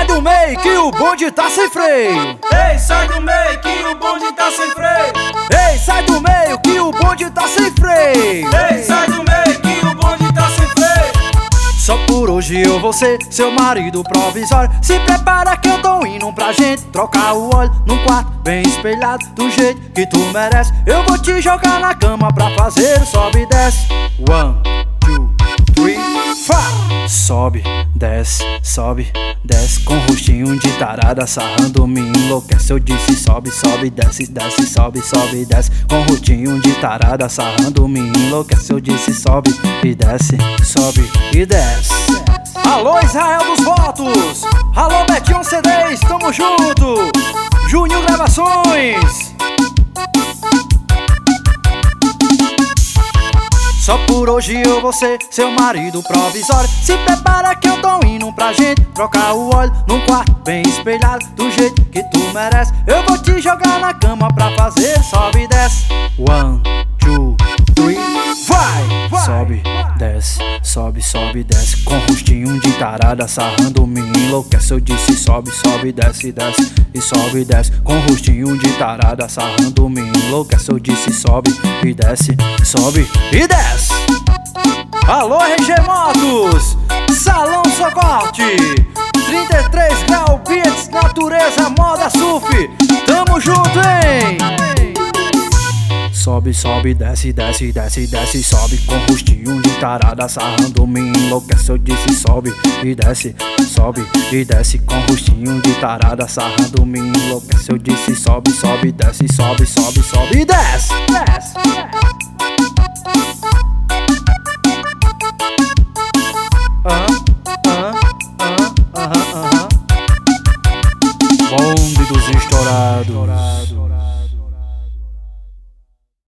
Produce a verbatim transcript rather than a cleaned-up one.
do meio que o bonde tá sem freio. Ei, sai do meio que o bonde tá sem freio. Ei, sai do meio que o bonde tá sem freio. Ei, sai do meio que o bonde tá sem freio. Só por hoje eu vou ser seu marido provisório. Se prepara que eu tô indo pra gente trocar o óleo num quarto bem espelhado, do jeito que tu merece. Eu vou te jogar na cama pra fazer o sobe e desce. One, two, three, five. Sobe, desce, sobe, desce. Com rostinho de tarada sarrando me enlouquece. Eu disse sobe, sobe, desce, desce, sobe, sobe, desce. Com rostinho de tarada sarrando me enlouquece. Eu disse sobe e desce, sobe e desce. Alô Israel dos Votos, alô Betinho C Ds, tamo junto. Juninho Gravações. Só por hoje eu vou ser seu marido provisório. Se prepara que eu tô indo pra gente trocar o óleo num quarto bem espelhado, do jeito que tu merece. Eu vou te jogar na cama pra fazer sobe e desce. One, two, three, vai! vai sobe, desce, sobe, sobe, desce. Com rostinho de tarada sarrando me enlouquece. Eu disse sobe, sobe, desce, desce. E sobe, desce. Com rostinho de tarada sarrando me enlouquece. Eu disse sobe e desce, sobe e desce. Alô R G Motos, Salão Socorte, trinta e três Grau Beats, Natureza, Moda Surf. Tamo junto, hein? Sobe, sobe, desce, desce, desce, desce, sobe. Com rostinho de tarada sarrando me enlouquece. Eu disse sobe e desce, sobe e desce. Com rostinho de tarada sarrando me enlouquece. Eu disse sobe, sobe, desce, sobe, sobe, sobe e desce, desce, desce. Aham, aham, aham, aham, aham. Bonde dos estourados.